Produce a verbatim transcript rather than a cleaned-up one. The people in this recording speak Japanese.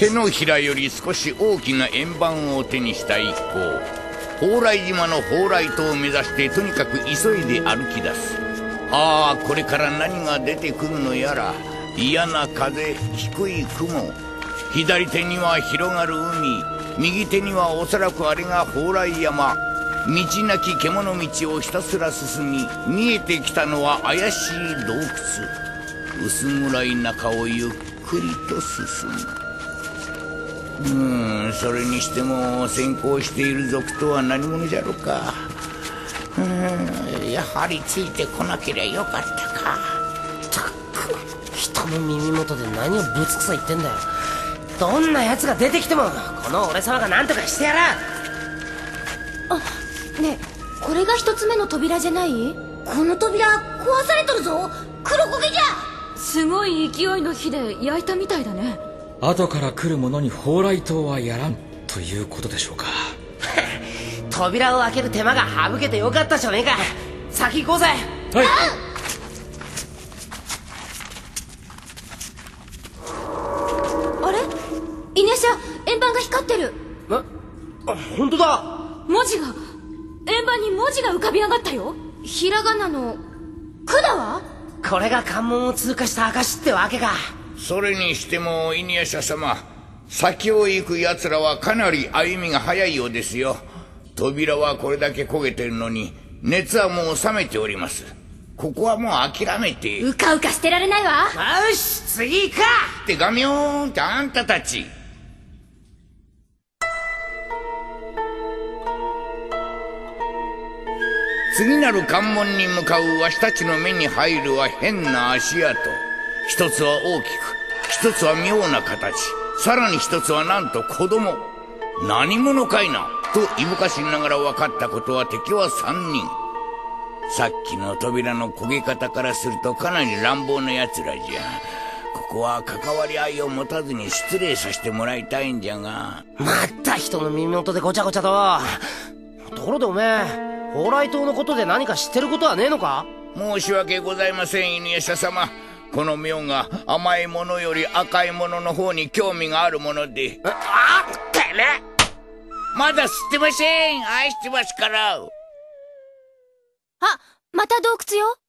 手のひらより少し大きな円盤を手にした一行、蓬莱島の蓬莱島を目指してとにかく急いで歩き出す。ああ、これから何が出てくるのやら。嫌な風、低い雲、左手には広がる海、右手にはおそらくあれが蓬莱山。道なき獣道をひたすら進み、見えてきたのは怪しい洞窟。薄暗い中をゆっくりと進む。うーん、それにしても先行している賊とは何者じゃろうか。うーん、やはりついてこなけりゃよかったか。 ったく、人の耳元で何をぶつくさ言ってんだよ。どんな奴が出てきてもこの俺様が何とかしてやら。 あ、ねえ、これが一つ目の扉じゃない？この扉壊されとるぞ。黒焦げじゃ。 すごい勢いの火で焼いたみたいだね。 後から来る者に蓬莱島はやらんということでしょうか。 扉を開ける手間が省けてよかったじゃねえか。先行こうぜ。 はい。 あれ、イネシャ、円盤が光ってる。 え、あ、本当だ。 文字が、円盤に文字が浮かび上がったよ。 ひらがなの「く」だわ。 これが関門を通過した証ってわけか。 それにしてもイニエシャ様、先を行く奴らはかなり歩みが早いようですよ。扉はこれだけ焦げてるのに熱はもう冷めております。ここはもう諦めて。 うかうかしてられないわ。 よし、次行くか。 ってガミョーンってあんたたち。次なる関門に向かうわしたちの目に入るは変な足跡。一つは大きく、一つは妙な形、さらに一つはなんと子供。何者かいなといぶかしながら分かったことは、敵は三人。さっきの扉の焦げ方からするとかなり乱暴な奴らじゃ。ここは関わり合いを持たずに失礼させてもらいたいんじゃが。 また人の耳元でごちゃごちゃと。ところでおめえ、蓬莱島のことで何か知ってることはねえのか？ 申し訳ございません、イニエシャ様。この妙が甘いものより赤いものの方に興味があるもので。 あっ、てめえ！ まだ知ってません。愛してますから。 あ、また洞窟よ。